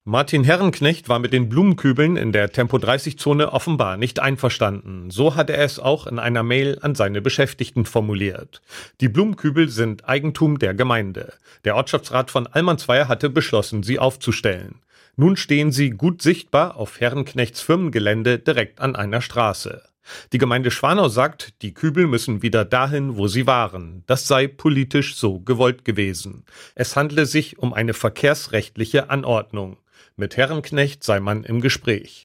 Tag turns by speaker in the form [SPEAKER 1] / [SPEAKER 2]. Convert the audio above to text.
[SPEAKER 1] Martin Herrenknecht war mit den Blumenkübeln in der Tempo-30-Zone offenbar nicht einverstanden. So hat er es auch in einer Mail an seine Beschäftigten formuliert. Die Blumenkübel sind Eigentum der Gemeinde. Der Ortschaftsrat von Allmannsweier hatte beschlossen, sie aufzustellen. Nun stehen sie gut sichtbar auf Herrenknechts Firmengelände direkt an einer Straße. Die Gemeinde Schwanau sagt, die Kübel müssen wieder dahin, wo sie waren. Das sei politisch so gewollt gewesen. Es handle sich um eine verkehrsrechtliche Anordnung. Mit Herrenknecht sei man im Gespräch.